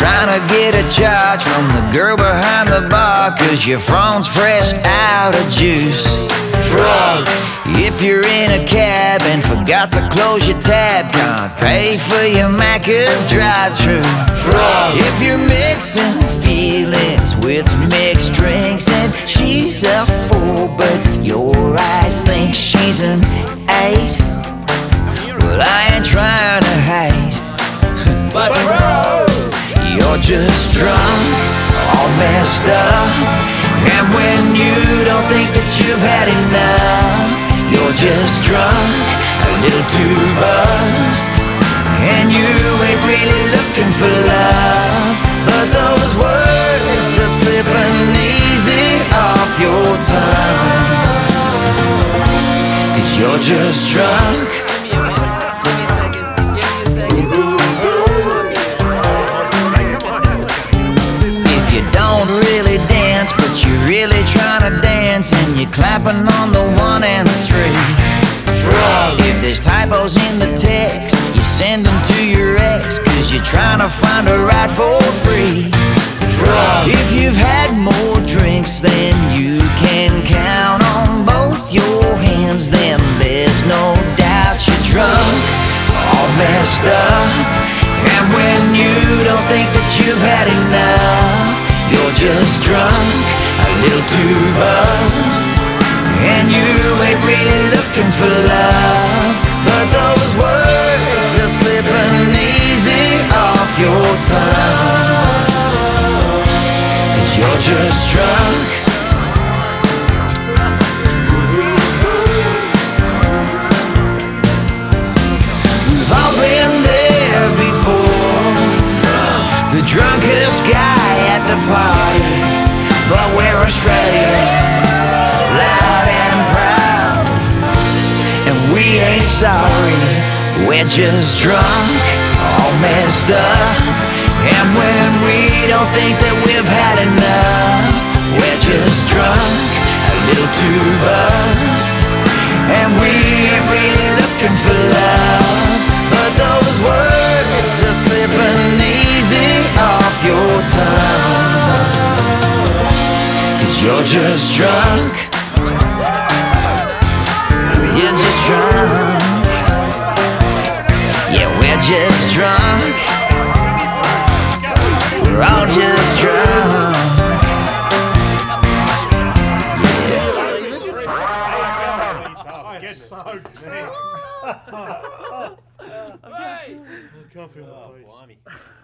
trying to get a charge from the girl behind the bar, 'cause your phone's fresh out of juice. Drunk. If you're in a cab and forgot to close your tab, can't pay for your Macca's drive-thru. Drunk. If you're mixing feelings with mixed drinks and she's a 4 but your eyes think she's an 8, well, I ain't trying to hate, But bro, you're just drunk, all messed up. And when you don't think that you've had enough, you're just drunk, a little too buzzed. And you ain't really looking for love, but those words are slipping easy off your tongue, 'cause you're just drunk. Really dance, but you're really trying to dance, and you're clapping on the 1 and the 3. drunk. If there's typos in the text, you send them to your ex, 'cause you're trying to find a ride for free. Drunk. If you've had more drinks than you can count on both your hands, then there's no doubt you're drunk, all messed up. And when you don't think that you've had enough, you're just drunk, a little too buzzed. And you ain't really looking for love, but those words are slipping easy off your tongue, 'cause you're just drunk. We've all been there before, the drunkest guy at the party, but we're Australian, loud and proud, and we ain't sorry. We're just drunk, all messed up. And when we don't think that we've had enough, we're just drunk, a little too buzzed. And we ain't really looking for love, but those words are slipping easy off your tongue, 'cause you're just drunk. You're just drunk. Yeah, we're just drunk. We're all just drunk. Get so deep. I can't feel my face.